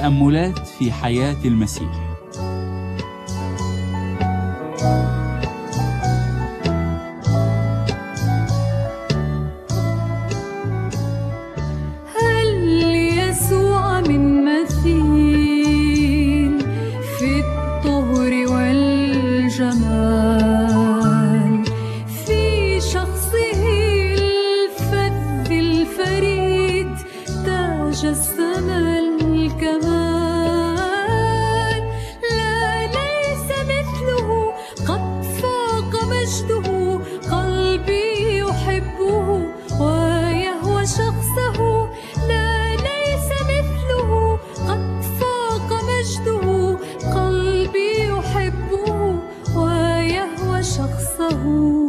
تأملات في حياة المسيح. هل يسوع من مثيل في الطهر والجمال، في شخصه الفذ الفريد تاج السما الكمال، لا ليس مثله قد فاق مجده، قلبي يحبه ويهوى شخصه، لا ليس مثله قد فاق مجده، قلبي يحبه ويهوى شخصه.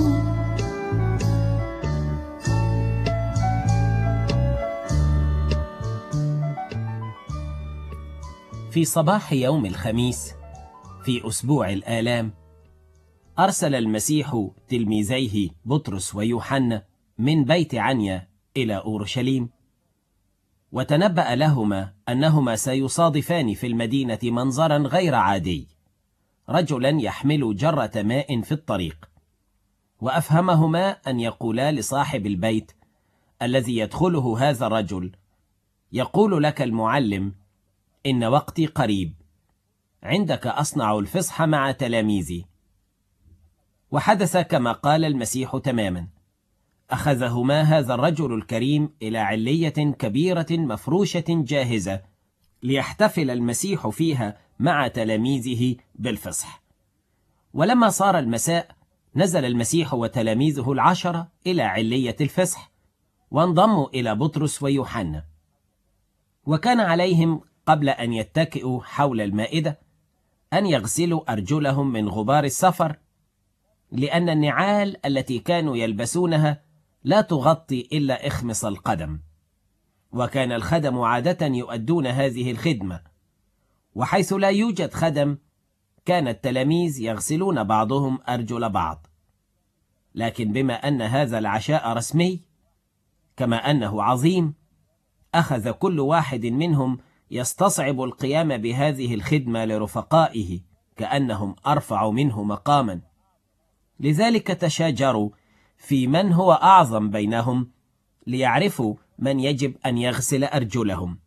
في صباح يوم الخميس في أسبوع الآلام، أرسل المسيح تلميذيه بطرس ويوحنا من بيت عنيا إلى أورشليم، وتنبأ لهما أنهما سيصادفان في المدينة منظرا غير عادي، رجلا يحمل جرة ماء في الطريق، وأفهمهما أن يقولا لصاحب البيت الذي يدخله هذا الرجل: يقول لك المعلم إن وقتي قريب، عندك أصنع الفصح مع تلاميذي. وحدث كما قال المسيح تماما، أخذهما هذا الرجل الكريم إلى علية كبيرة مفروشة جاهزة ليحتفل المسيح فيها مع تلاميذه بالفصح. ولما صار المساء، نزل المسيح وتلاميذه 10 إلى علية الفصح، وانضموا إلى بطرس ويوحنا. وكان عليهم قبل أن يتكئوا حول المائدة أن يغسلوا أرجلهم من غبار السفر، لأن النعال التي كانوا يلبسونها لا تغطي إلا إخمص القدم، وكان الخدم عادة يؤدون هذه الخدمة، وحيث لا يوجد خدم كان التلاميذ يغسلون بعضهم أرجل بعض. لكن بما أن هذا العشاء رسمي كما أنه عظيم، أخذ كل واحد منهم يستصعب القيام بهذه الخدمة لرفقائه كأنهم أرفع منه مقاما، لذلك تشاجروا في من هو أعظم بينهم ليعرفوا من يجب أن يغسل أرجلهم.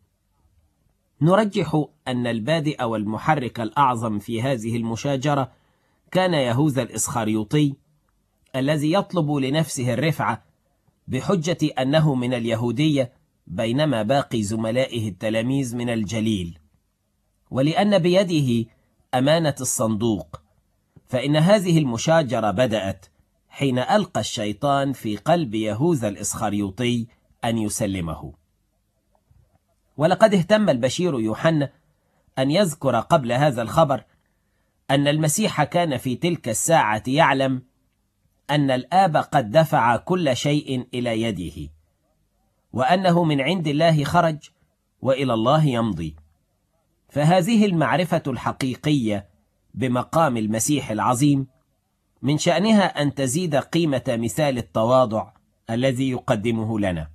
نرجح أن البادئ والمحرك الأعظم في هذه المشاجرة كان يهوذا الإسخريوطي، الذي يطلب لنفسه الرفعة بحجة أنه من اليهودية، بينما باقي زملائه التلاميذ من الجليل، ولأن بيده أمانة الصندوق. فإن هذه المشاجرة بدأت حين ألقى الشيطان في قلب يهوذا الإسخريوطي أن يسلمه. ولقد اهتم البشير يوحنا أن يذكر قبل هذا الخبر أن المسيح كان في تلك الساعة يعلم أن الآب قد دفع كل شيء إلى يده، وأنه من عند الله خرج وإلى الله يمضي. فهذه المعرفة الحقيقية بمقام المسيح العظيم من شأنها أن تزيد قيمة مثال التواضع الذي يقدمه لنا.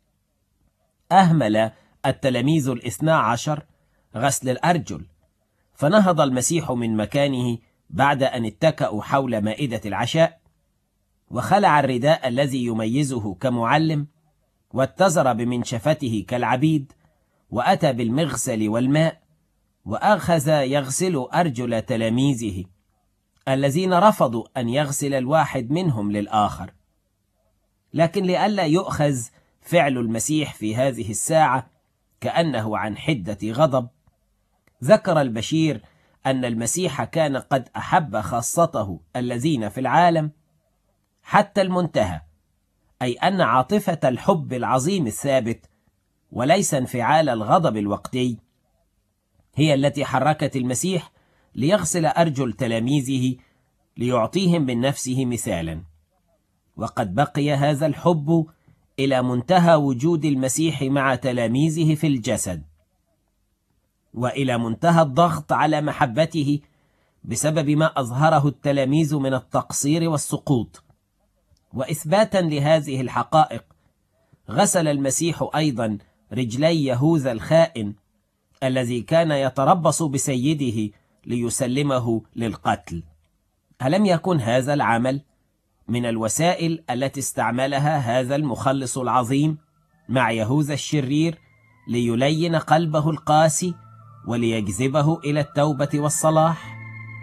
أهمل التلاميذ 12 غسل الأرجل، فنهض المسيح من مكانه بعد أن اتكأوا حول مائدة العشاء، وخلع الرداء الذي يميزه كمعلم، واتزر بمنشفته كالعبيد، وأتى بالمغسل والماء، وأخذ يغسل أرجل تلاميذه الذين رفضوا أن يغسل الواحد منهم للآخر. لكن لئلا يؤخذ فعل المسيح في هذه الساعة كأنه عن حدة غضب، ذكر البشير أن المسيح كان قد أحب خاصته الذين في العالم حتى المنتهى، أي أن عاطفة الحب العظيم الثابت وليس انفعال الغضب الوقتي هي التي حركت المسيح ليغسل أرجل تلاميذه ليعطيهم من نفسه مثالا. وقد بقي هذا الحب إلى منتهى وجود المسيح مع تلاميذه في الجسد، وإلى منتهى الضغط على محبته بسبب ما أظهره التلاميذ من التقصير والسقوط. وإثباتا لهذه الحقائق غسل المسيح أيضا رجلي يهوذا الخائن الذي كان يتربص بسيده ليسلمه للقتل. ألم يكن هذا العمل من الوسائل التي استعملها هذا المخلص العظيم مع يهوذا الشرير ليلين قلبه القاسي وليجذبه إلى التوبة والصلاح؟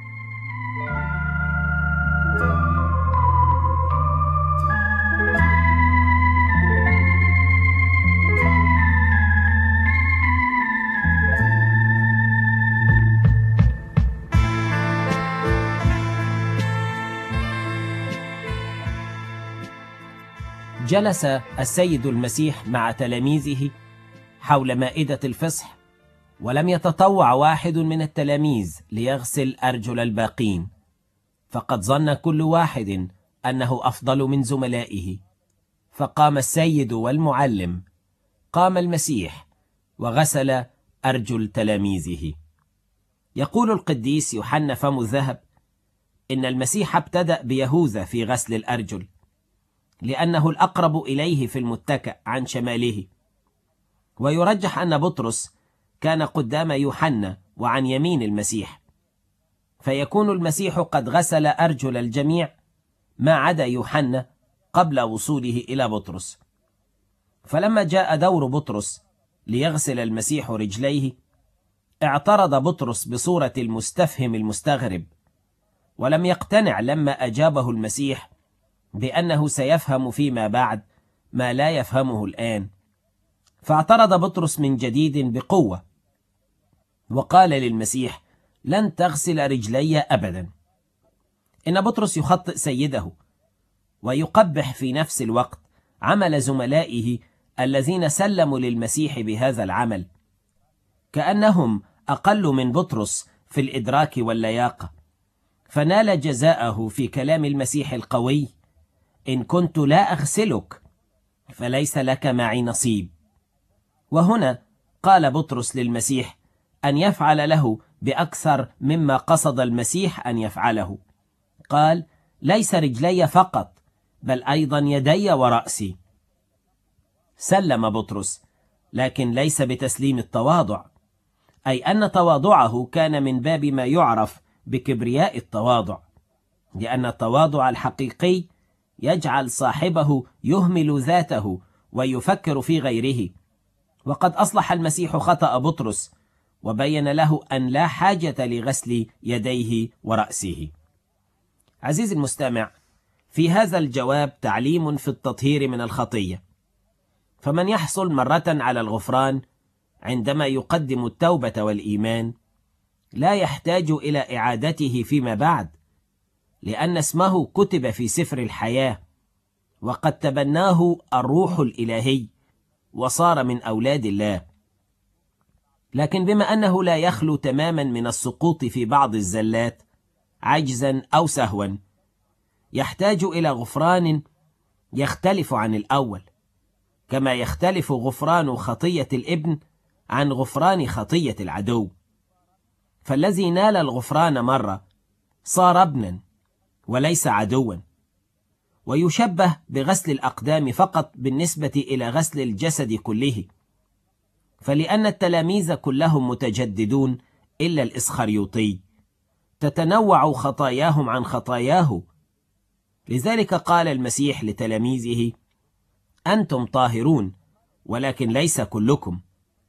جلس السيد المسيح مع تلاميذه حول مائدة الفصح، ولم يتطوع واحد من التلاميذ ليغسل أرجل الباقين، فقد ظن كل واحد أنه أفضل من زملائه. فقام السيد والمعلم، قام المسيح وغسل أرجل تلاميذه. يقول القديس يوحنا فم الذهب إن المسيح ابتدأ بيهوذا في غسل الأرجل، لأنه الأقرب إليه في المتكأ عن شماله، ويرجح أن بطرس كان قدام يوحنا وعن يمين المسيح، فيكون المسيح قد غسل أرجل الجميع ما عدا يوحنا قبل وصوله إلى بطرس. فلما جاء دور بطرس ليغسل المسيح رجليه، اعترض بطرس بصورة المستفهم المستغرب، ولم يقتنع لما أجابه المسيح بأنه سيفهم فيما بعد ما لا يفهمه الآن. فاعترض بطرس من جديد بقوة وقال للمسيح: لن تغسل رجلي أبدا. إن بطرس يخطئ سيده ويقبح في نفس الوقت عمل زملائه الذين سلموا للمسيح بهذا العمل، كأنهم أقل من بطرس في الإدراك واللياقة، فنال جزاءه في كلام المسيح القوي: إن كنت لا أغسلك فليس لك معي نصيب. وهنا قال بطرس للمسيح أن يفعل له بأكثر مما قصد المسيح أن يفعله. قال: ليس رجلي فقط بل أيضا يدي ورأسي. سلم بطرس، لكن ليس بتسليم التواضع، أي أن تواضعه كان من باب ما يعرف بكبرياء التواضع، لأن التواضع الحقيقي يجعل صاحبه يهمل ذاته ويفكر في غيره. وقد أصلح المسيح خطأ بطرس وبين له أن لا حاجة لغسل يديه ورأسه. عزيزي المستمع، في هذا الجواب تعليم في التطهير من الخطية. فمن يحصل مرة على الغفران عندما يقدم التوبة والإيمان لا يحتاج إلى إعادته فيما بعد، لأن اسمه كتب في سفر الحياة، وقد تبناه الروح الإلهي وصار من أولاد الله. لكن بما أنه لا يخلو تماما من السقوط في بعض الزلات عجزا أو سهوا، يحتاج إلى غفران يختلف عن الأول، كما يختلف غفران خطية الابن عن غفران خطية العدو. فالذي نال الغفران مرة صار ابنا وليس عدوا. ويشبه بغسل الأقدام فقط بالنسبة إلى غسل الجسد كله، فلأن التلاميذ كلهم متجددون إلا الإسخريوطي، تتنوع خطاياهم عن خطاياه. لذلك قال المسيح لتلاميذه: أنتم طاهرون ولكن ليس كلكم.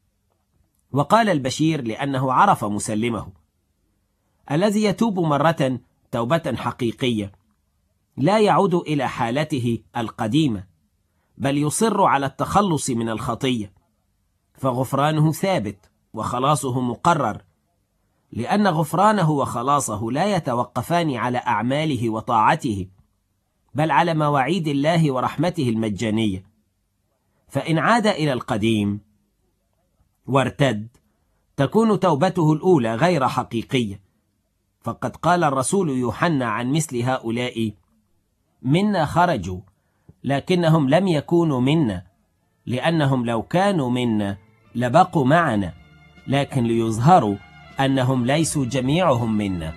وقال البشير لأنه عرف مسلمه. الذي يتوب مرة توبة حقيقية لا يعود إلى حالته القديمة، بل يصر على التخلص من الخطية، فغفرانه ثابت وخلاصه مقرر، لأن غفرانه وخلاصه لا يتوقفان على أعماله وطاعته، بل على مواعيد الله ورحمته المجانية. فإن عاد إلى القديم وارتد تكون توبته الأولى غير حقيقية. فقد قال الرسول يوحنا عن مثل هؤلاء: منا خرجوا لكنهم لم يكونوا منا، لأنهم لو كانوا منا لبقوا معنا، لكن ليظهروا أنهم ليسوا جميعهم منا.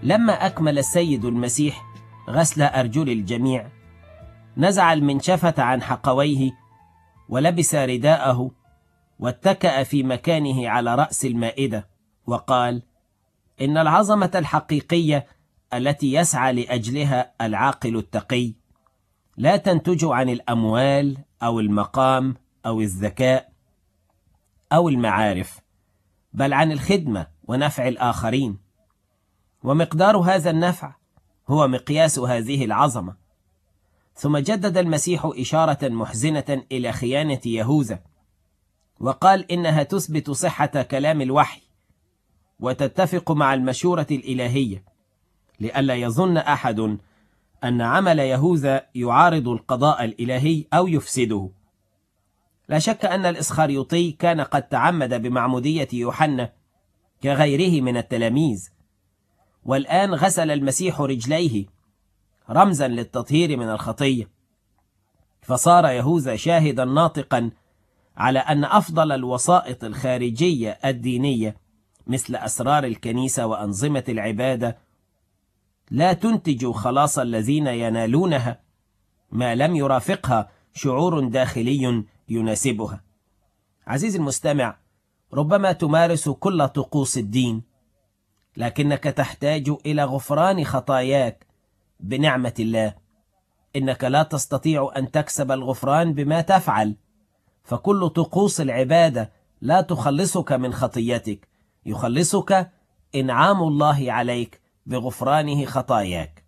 لما أكمل السيد المسيح غسل أرجل الجميع، نزع المنشفة عن حقويه ولبس رداءه واتكأ في مكانه على رأس المائدة وقال: إن العظمة الحقيقية التي يسعى لأجلها العاقل التقي لا تنتج عن الأموال أو المقام أو الذكاء أو المعارف، بل عن الخدمة ونفع الآخرين، ومقدار هذا النفع هو مقياس هذه العظمة. ثم جدد المسيح إشارة محزنة إلى خيانة يهوذا، وقال إنها تثبت صحة كلام الوحي وتتفق مع المشورة الإلهية، لئلا يظن أحد أن عمل يهوذا يعارض القضاء الإلهي أو يفسده. لا شك أن الإسخريوطي كان قد تعمد بمعمودية يوحنا كغيره من التلاميذ، والآن غسل المسيح رجليه رمزا للتطهير من الخطية، فصار يهوذا شاهدا ناطقا على أن أفضل الوسائط الخارجية الدينية مثل أسرار الكنيسة وأنظمة العبادة لا تنتج خلاص الذين ينالونها ما لم يرافقها شعور داخلي يناسبها. عزيزي المستمع، ربما تمارس كل طقوس الدين، لكنك تحتاج إلى غفران خطاياك بنعمة الله. إنك لا تستطيع أن تكسب الغفران بما تفعل، فكل طقوس العبادة لا تخلصك من خطيتك، يخلصك إنعام الله عليك بغفرانه خطاياك.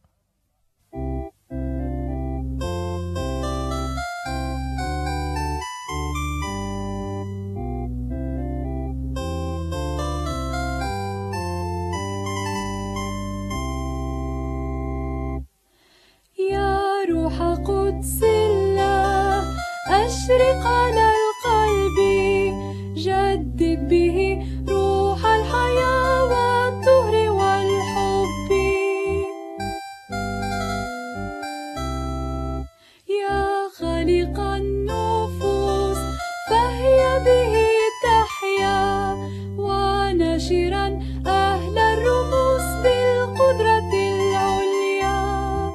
يا روح قدس الله أشرق على القلب، جدد به روح الحياة والطهر والحب. يا خالق النفوس فهي به تحيا، وناشرا أهل الرموز بالقدرة العليا.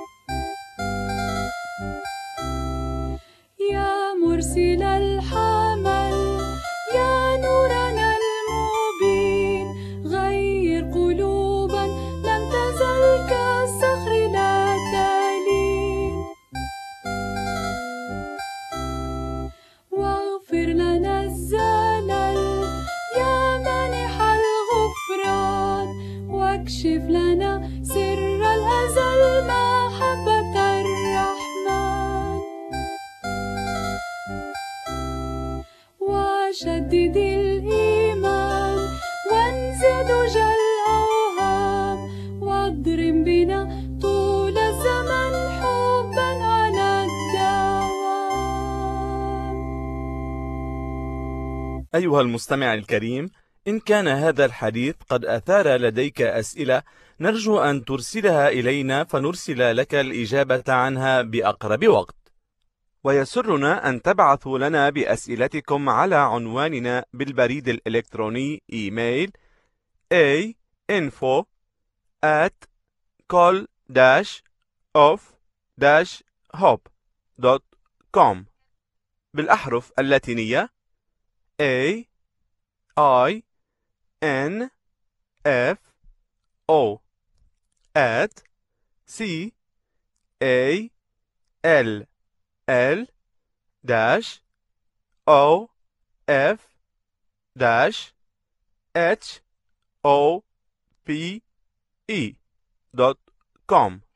يا مرسل الحمل، يا نورنا المبين، غير قلوبا لم تزل كالصخر لا تلين. واغفر لنا الزلل يا مانح الغفران، واكشف لنا سر الأزل محبة الرحمن. وشدد الإيمان وانزع دجى الأوهام، واضرم بنا طول الزمن حبا على الدوام. أيها المستمع الكريم، إن كان هذا الحديث قد أثار لديك أسئلة، نرجو أن ترسلها إلينا فنرسل لك الإجابة عنها بأقرب وقت. ويسرنا أن تبعثوا لنا بأسئلتكم على عنواننا بالبريد الإلكتروني إيميل info@col-of-hope.com بالأحرف اللاتينية AINFO@CALL-OF-HOPE.com.